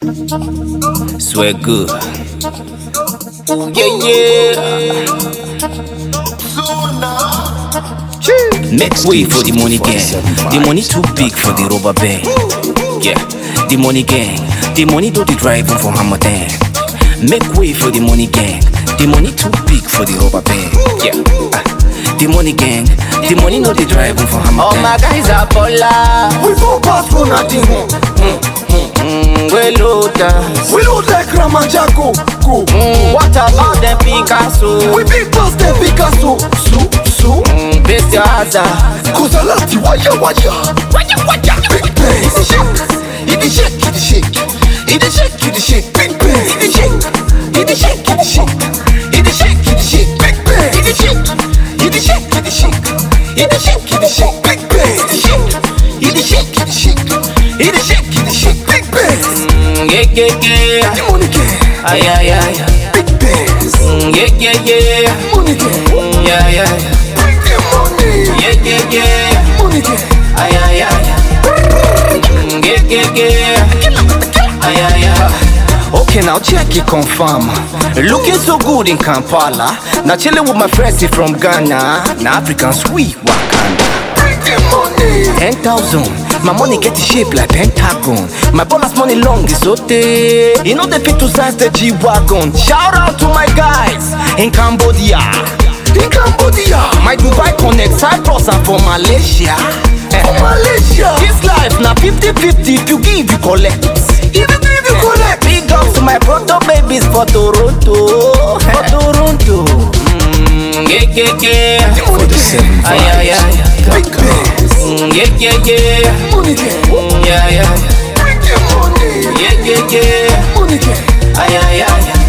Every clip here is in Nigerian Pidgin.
Swear good. Yeah. Make way for the money gang. The money too big for the rubber band. Yeah, the money gang. The money do the driving for Hamadan. Make way for the money gang. The money too big for the rubber band. Yeah, the money gang. The money know the driving for Hamadan. All my guys are baller. We don't pass for nothing. We load like Ramanjago. What about them Picasso? We big boss them Picasso. So Best your hazard. Kozalati waya. Big bass. It is shake. Big bass. It is shake. Big bass. It is shake. Big bass. It is shake. Big bass. Yeah. The money gang. Ay. Big bass. Yeah. Money gang. Yeah. Bring the money. Yeah. Money gang. Ay. Yeah. Ay. Okay, now check it, confirm. Looking so good in Kampala. Now chilling with my friends from Ghana. Now African sweet Wakanda. Bring the money. 10,000. My money get the shape like pentagon. My bonus money long is okay. You know they fit to size the G-Wagon. Shout out to my guys in Cambodia. My Dubai connect Cyprus and for Malaysia. This life now 50-50. If you give, you collect. If you give, you collect. Big ups to my proto babies for Toronto. Yeah. For the 7 Ay. Big bass. Yeah. Money gang. Yeah. Bring the money. Yeah. Money gang. Ay.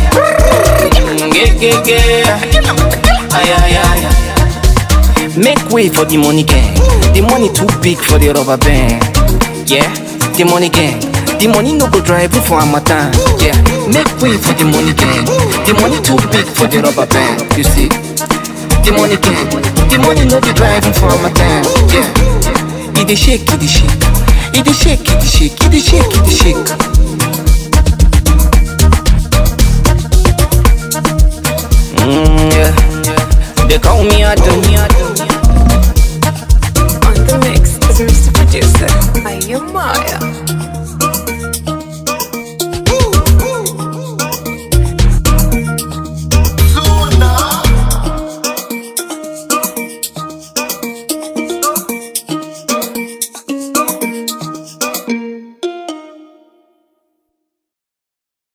Make way for the money gang. The money too big for the rubber band. Yeah, the money gang. The money no go driving for Hamadan. Yeah, make way for the money gang. The money too big for the rubber band. You see, the money gang. The money no be driving for Hamadan. Yeah, it dey shake. It dey shake.